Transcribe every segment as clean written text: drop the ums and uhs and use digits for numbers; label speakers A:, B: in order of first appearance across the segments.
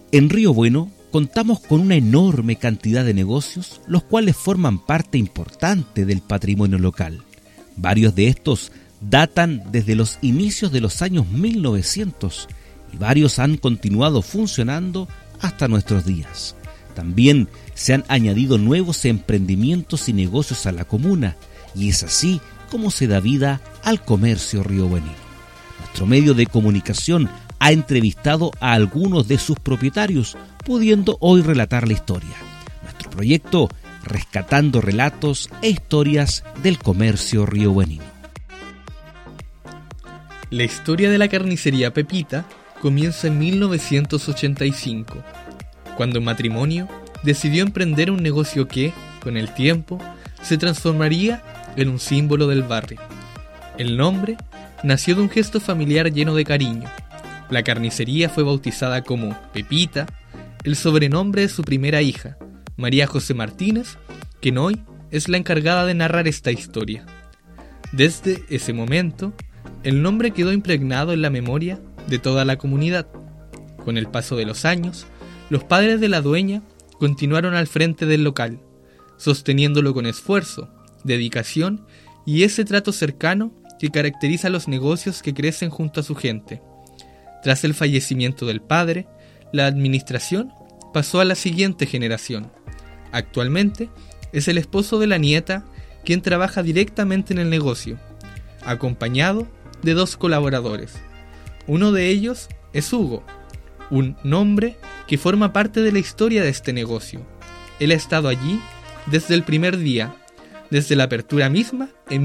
A: En Río Bueno contamos con una enorme cantidad de negocios, los cuales forman parte importante del patrimonio local. Varios de estos datan desde los inicios de los años 1900 y varios han continuado funcionando hasta nuestros días. También se han añadido nuevos emprendimientos y negocios a la comuna, y es así como se da vida al comercio riobuenino. Nuestro medio de comunicación ha entrevistado a algunos de sus propietarios, pudiendo hoy relatar la historia. Nuestro proyecto, rescatando relatos e historias del comercio riobuenino.
B: La historia de la carnicería Pepita comienza en 1985, cuando el matrimonio decidió emprender un negocio que, con el tiempo, se transformaría en un símbolo del barrio. El nombre nació de un gesto familiar lleno de cariño. La carnicería fue bautizada como Pepita, el sobrenombre de su primera hija, María José Martínez, quien hoy es la encargada de narrar esta historia. Desde ese momento, el nombre quedó impregnado en la memoria de toda la comunidad. Con el paso de los años, los padres de la dueña continuaron al frente del local, sosteniéndolo con esfuerzo, dedicación y ese trato cercano que caracteriza a los negocios que crecen junto a su gente. Tras el fallecimiento del padre, la administración pasó a la siguiente generación. Actualmente es el esposo de la nieta quien trabaja directamente en el negocio, acompañado de 2 colaboradores. Uno de ellos es Hugo, un nombre que forma parte de la historia de este negocio. Él ha estado allí desde el primer día, desde la apertura misma en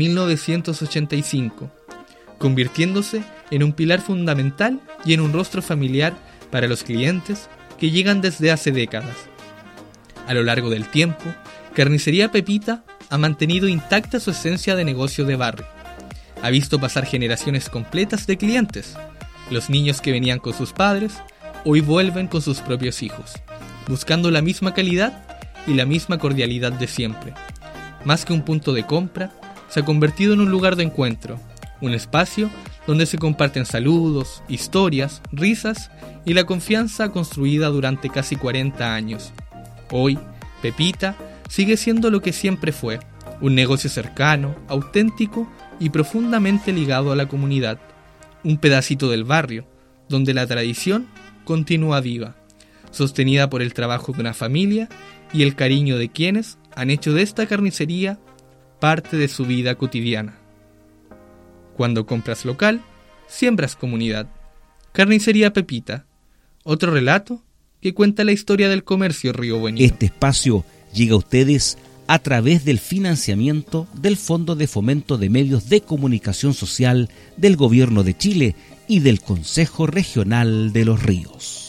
B: 1985, convirtiéndose en un pilar fundamental y en un rostro familiar para los clientes que llegan desde hace décadas. A lo largo del tiempo, Carnicería Pepita ha mantenido intacta su esencia de negocio de barrio. Ha visto pasar generaciones completas de clientes. Los niños que venían con sus padres, hoy vuelven con sus propios hijos, buscando la misma calidad y la misma cordialidad de siempre. Más que un punto de compra, se ha convertido en un lugar de encuentro, un espacio donde se comparten saludos, historias, risas y la confianza construida durante casi 40 años. Hoy, Pepita sigue siendo lo que siempre fue, un negocio cercano, auténtico y profundamente ligado a la comunidad, un pedacito del barrio, donde la tradición continúa viva, sostenida por el trabajo de una familia y el cariño de quienes han hecho de esta carnicería parte de su vida cotidiana. Cuando compras local, siembras comunidad. Carnicería Pepita, otro relato que cuenta la historia del comercio riobuenino.
A: Este espacio llega a ustedes a través del financiamiento del Fondo de Fomento de Medios de Comunicación Social del Gobierno de Chile y del Consejo Regional de los Ríos.